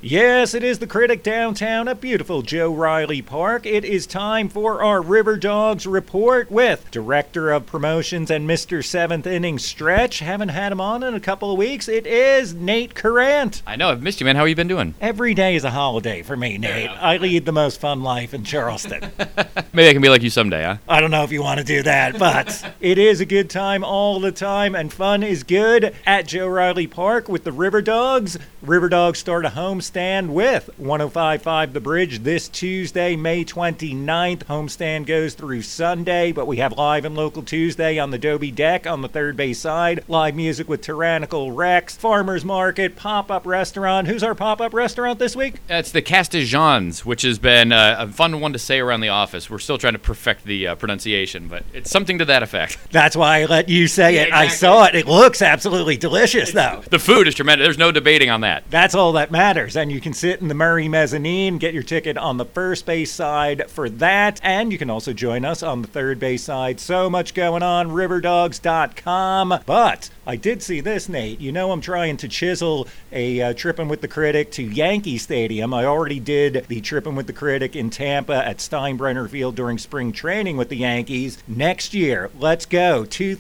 Yes, it is the Critic downtown at beautiful Joe Riley Park. It is time for our River Dogs report with Director of Promotions and Mr. Seventh Inning Stretch. Haven't had him on in a couple of weeks. It is Nate Courant. I know, I've missed you, man. How have you been doing? Every day is a holiday for me, Nate. I lead the most fun life in Charleston. Maybe I can be like you someday, huh? I don't know if you want to do that, but it is a good time all the time, and fun is good at Joe Riley Park with the River Dogs. River Dogs start a homestand with 105.5 The Bridge this Tuesday, May 29th. Homestand goes through Sunday, but we have live and local Tuesday on the Dobie Deck on the third base side. Live music with Tyrannical Rex, Farmers Market, pop-up restaurant. Who's our pop-up restaurant this week? It's the Castigians, which has been a fun one to say around the office. We're still trying to perfect the pronunciation, but it's something to that effect. That's why I let you say it. Exactly. I saw it. It looks absolutely delicious, though. The food is tremendous. There's no debating on that. That's all that matters. And you can sit in the Murray Mezzanine, get your ticket on the first base side for that. And you can also join us on the third base side. So much going on, riverdogs.com. But I did see this, Nate. You know I'm trying to chisel a Trippin' with the Critic to Yankee Stadium. I already did the Trippin' with the Critic in Tampa at Steinbrenner Field during spring training with the Yankees. Next year, let's go.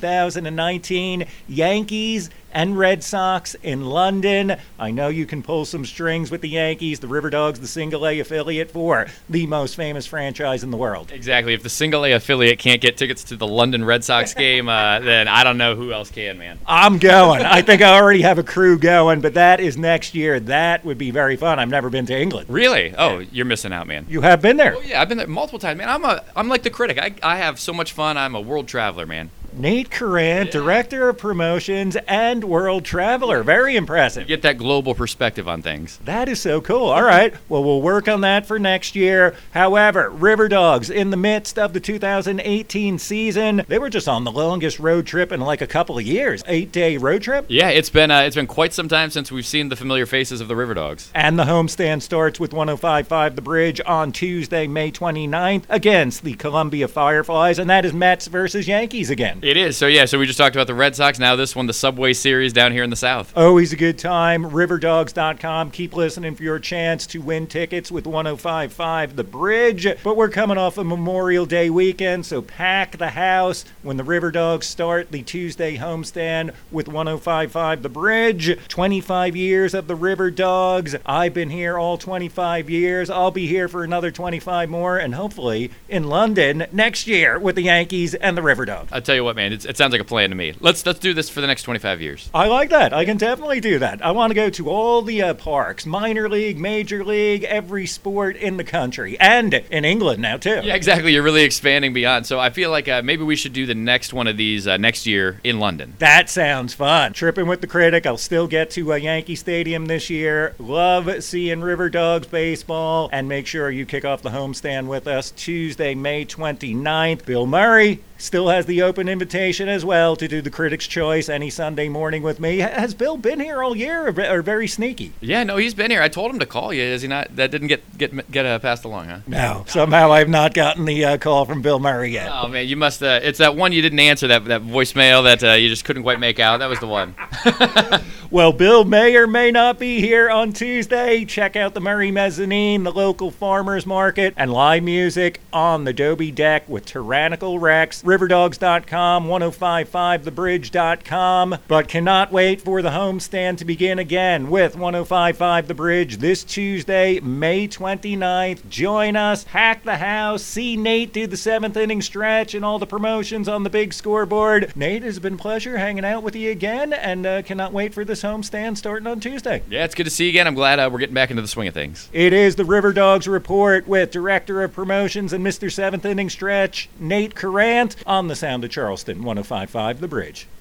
2019 Yankees and Red Sox in London. I know you can pull some strings with the Yankees, the River Dogs, the single A affiliate for the most famous franchise in the world. Exactly. If the single A affiliate can't get tickets to the London Red Sox game, then I don't know who else can, man. I'm going. I think I already have a crew going, but that is next year. That would be very fun. I've never been to England. Really? Oh, you're missing out, man. You have been there? Oh, yeah, I've been there multiple times, man. I'm like the Critic. I have so much fun. I'm a world traveler, man. Nate Courant, Director of Promotions and World Traveler. Very impressive. Get that global perspective on things. That is so cool. All right. Well, we'll work on that for next year. However, River Dogs, in the midst of the 2018 season, they were just on the longest road trip in like a couple of years. 8-day road trip? Yeah, it's been quite some time since we've seen the familiar faces of the River Dogs. And the homestand starts with 105.5 The Bridge on Tuesday, May 29th against the Columbia Fireflies, and that is Mets versus Yankees again. It is. So we just talked about the Red Sox. Now this one, the Subway Series down here in the South. Always a good time. Riverdogs.com. Keep listening for your chance to win tickets with 105.5 The Bridge. But we're coming off a Memorial Day weekend, so pack the house when the River Dogs start the Tuesday homestand with 105.5 The Bridge. 25 years of the River Dogs. I've been here all 25 years. I'll be here for another 25 more, and hopefully in London next year with the Yankees and the River Dogs. I'll tell you what, man, it sounds like a plan to me. Let's do this for the next 25 years. I like that. I can definitely do that. I want to go to all the parks, minor league, major league, every sport in the country, and in England now, too. Yeah, exactly. You're really expanding beyond. So I feel like maybe we should do the next one of these next year in London. That sounds fun. Tripping with the Critic. I'll still get to Yankee Stadium this year. Love seeing River Dogs baseball. And make sure you kick off the homestand with us Tuesday, May 29th. Bill Murray still has the open invitation as well to do the Critic's Choice any Sunday morning with me. Has Bill been here all year or very sneaky? Yeah, no, he's been here. I told him to call you. Is he not? That didn't get passed along, huh? No. Somehow I've not gotten the call from Bill Murray yet. Oh, man, you must. It's that one you didn't answer, that voicemail that you just couldn't quite make out. That was the one. Well, Bill may or may not be here on Tuesday. Check out the Murray Mezzanine, the local farmers market, and live music on the Dobie Deck with Tyrannical Rex. Riverdogs.com, 105.5thebridge.com. But cannot wait for the homestand to begin again with 105.5 The Bridge this Tuesday, May 29th. Join us, hack the house, see Nate do the seventh inning stretch and all the promotions on the big scoreboard. Nate, it's been a pleasure hanging out with you again, and cannot wait for this homestand starting on Tuesday. Yeah, it's good to see you again. I'm glad we're getting back into the swing of things. It is the River Dogs Report with Director of Promotions and Mr. Seventh Inning Stretch, Nate Courant, on the Sound of Charleston, 105.5 The Bridge.